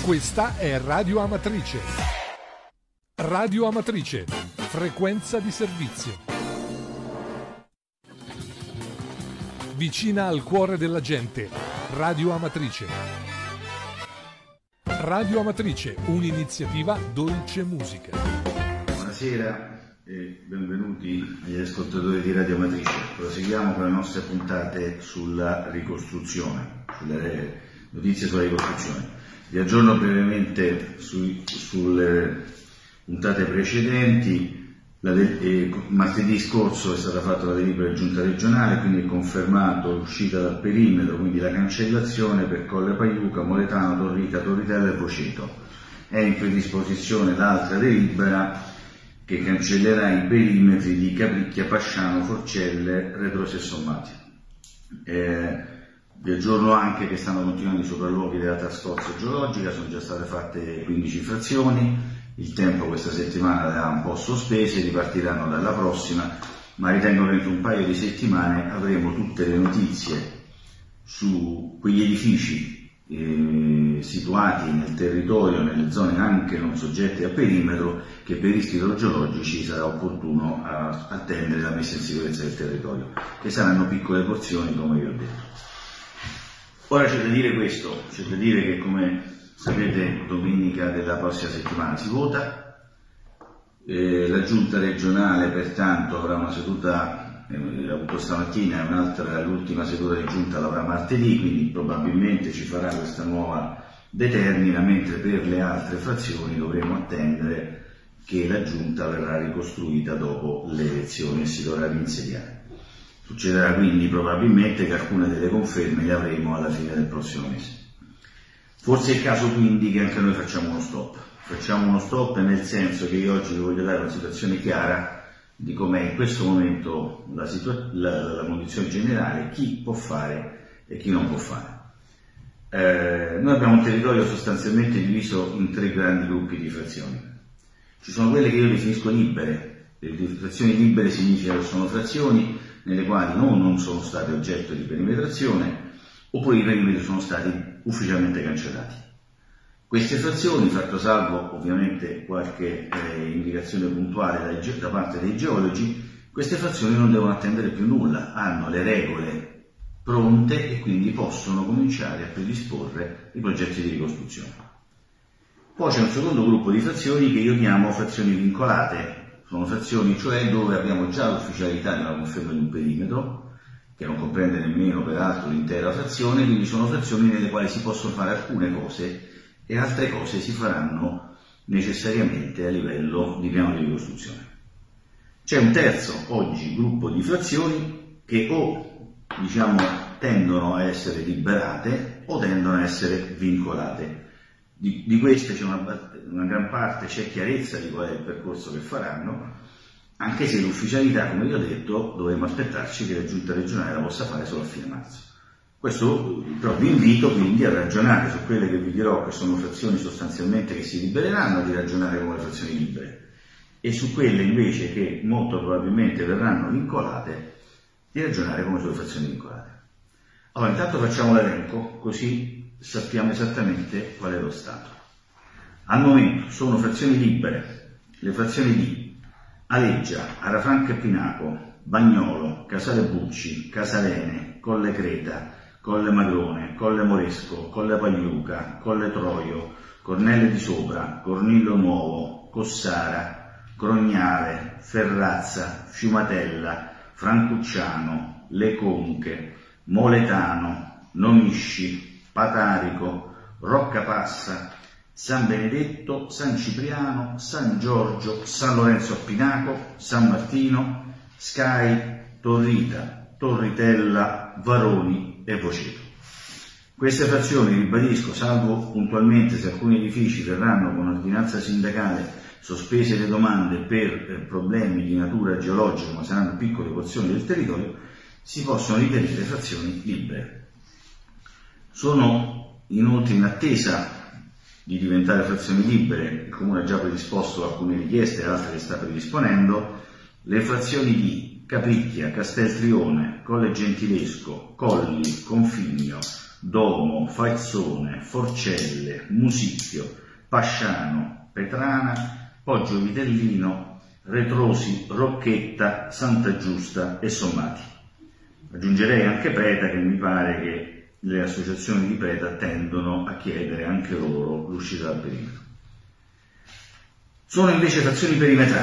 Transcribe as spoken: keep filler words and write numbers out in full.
Questa è Radio Amatrice. Radio Amatrice, frequenza di servizio. Vicina al cuore della gente. Radio Amatrice. Radio Amatrice, un'iniziativa Dolce Musica. Buonasera e benvenuti agli ascoltatori di Radio Amatrice. Proseguiamo con le nostre puntate sulla ricostruzione, sulle notizie sulla ricostruzione. Vi aggiorno brevemente sui, sulle puntate precedenti. La de- eh, martedì scorso è stata fatta la delibera di giunta regionale, quindi è confermato l'uscita dal perimetro, quindi la cancellazione per Colle Paiuca, Moletano, Torrica, Torritella e Voceto. È in predisposizione l'altra delibera che cancellerà i perimetri di Capricchia, Pasciano, Forcelle, Retrosi e Sommati. Eh, vi aggiorno anche che stanno continuando i sopralluoghi della task force geologica, sono già state fatte quindici frazioni, il tempo questa settimana le ha un po' sospese, ripartiranno dalla prossima, ma ritengo che entro un paio di settimane avremo tutte le notizie su quegli edifici eh, situati nel territorio, nelle zone anche non soggette a perimetro, che per rischi idrogeologici sarà opportuno a, attendere la messa in sicurezza del territorio, che saranno piccole porzioni come vi ho detto. Ora c'è da dire questo, c'è da dire che come sapete domenica della prossima settimana si vota, eh, la giunta regionale pertanto avrà una seduta, eh, avuto stamattina e un'altra, l'ultima seduta di giunta l'avrà martedì, quindi probabilmente ci farà questa nuova determina, mentre per le altre frazioni dovremo attendere che la giunta verrà ricostruita dopo le elezioni e si dovrà rinsediare. Succederà quindi probabilmente che alcune delle conferme le avremo alla fine del prossimo mese. Forse è il caso quindi che anche noi facciamo uno stop. Facciamo uno stop nel senso che io oggi vi voglio dare una situazione chiara di com'è in questo momento la, situa- la, la condizione generale, chi può fare e chi non può fare. Eh, noi abbiamo un territorio sostanzialmente diviso in tre grandi gruppi di frazioni. Ci sono quelle che io definisco libere. Le frazioni libere significa che sono frazioni nelle quali non, non sono state oggetto di perimetrazione, oppure i perimetri sono stati ufficialmente cancellati. Queste frazioni, fatto salvo ovviamente qualche eh, indicazione puntuale da, da parte dei geologi, queste frazioni non devono attendere più nulla, hanno le regole pronte e quindi possono cominciare a predisporre i progetti di ricostruzione. Poi c'è un secondo gruppo di frazioni che io chiamo frazioni vincolate. Sono frazioni cioè dove abbiamo già l'ufficialità di una conferma di un perimetro, che non comprende nemmeno peraltro l'intera frazione, quindi sono frazioni nelle quali si possono fare alcune cose e altre cose si faranno necessariamente a livello di piano di ricostruzione. C'è un terzo oggi gruppo di frazioni che o diciamo tendono a essere liberate o tendono a essere vincolate. Di, di queste c'è una, una gran parte, c'è chiarezza di qual è il percorso che faranno, anche se l'ufficialità, come vi ho detto, dovremo aspettarci che la giunta regionale la possa fare solo a fine marzo. Questo però vi invito quindi a ragionare su quelle che vi dirò, che sono frazioni sostanzialmente che si libereranno, di ragionare come frazioni libere, e su quelle invece che molto probabilmente verranno vincolate, di ragionare come sulle frazioni vincolate. Allora intanto facciamo l'elenco, così sappiamo esattamente qual è lo stato. Al momento sono frazioni libere le frazioni di Aleggia, Arafranca e Pinaco, Bagnolo, Casale Bucci, Casalene, Colle Creta, Colle Magrone, Colle Moresco, Colle Pagliuca, Colle Troio, Cornelle di Sopra, Cornillo Nuovo, Cossara, Crognale, Ferrazza, Fiumatella, Francucciano, Le Conche, Moletano, Nomisci, Patarico, Roccapassa, San Benedetto, San Cipriano, San Giorgio, San Lorenzo a Pinaco, San Martino, Scai, Torrita, Torritella, Varoni e Voceto. Queste frazioni, ribadisco, salvo puntualmente se alcuni edifici verranno con ordinanza sindacale sospese le domande per eh, problemi di natura geologica, ma saranno piccole porzioni del territorio, si possono ritenere frazioni libere. Sono inoltre in attesa di diventare frazioni libere, il Comune ha già predisposto alcune richieste e altre che sta predisponendo, le frazioni di Capricchia, Casteltrione, Colle Gentilesco, Colli, Configno, Domo, Falzone, Forcelle, Musicchio, Pasciano, Petrana, Poggio Vitellino, Retrosi, Rocchetta, Santa Giusta e Sommati. Aggiungerei anche Preta, che mi pare che le associazioni di Preta tendono a chiedere anche loro l'uscita dal perimetro. Sono invece frazioni perimetrali.